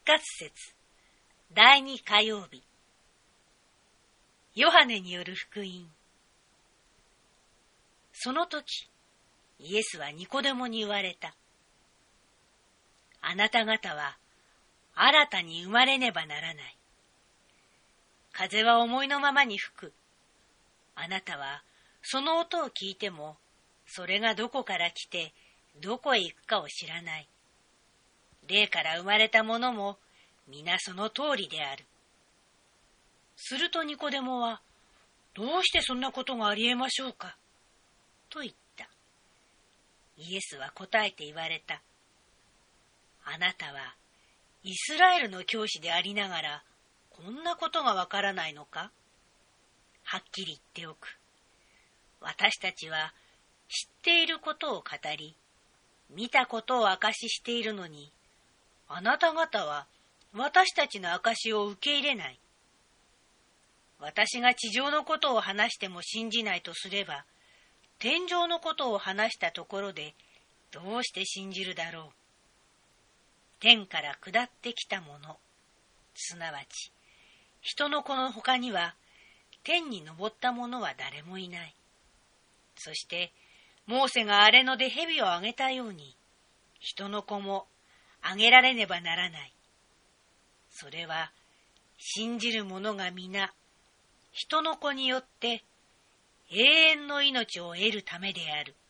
活節第2火曜日。ヨハネによる福音。その時、イエスはニコデモに言われた。あなた方は新たに生まれねばならない。風は思いのままに吹く。あなたはその音を聞いても、それがどこから来てどこへ行くかを知らない。霊から生まれたものも皆その通りである。するとニコデモは、どうしてそんなことがありえましょうかと言った。イエスは答えて言われた。あなたはイスラエルの教師でありながら、こんなことがわからないのか？はっきり言っておく。私たちは知っていることを語り、見たことを証ししているのに、あなた方は私たちの証しを受け入れない。私が地上のことを話しても信じないとすれば、天上のことを話したところでどうして信じるだろう。天から下ってきたもの、すなわち人の子の他には天に昇った者は誰もいない。そしてモーセが荒れ野で蛇をあげたように、人の子もあげられねばならない。それは信じる者が皆人の子によって永遠の命を得るためである。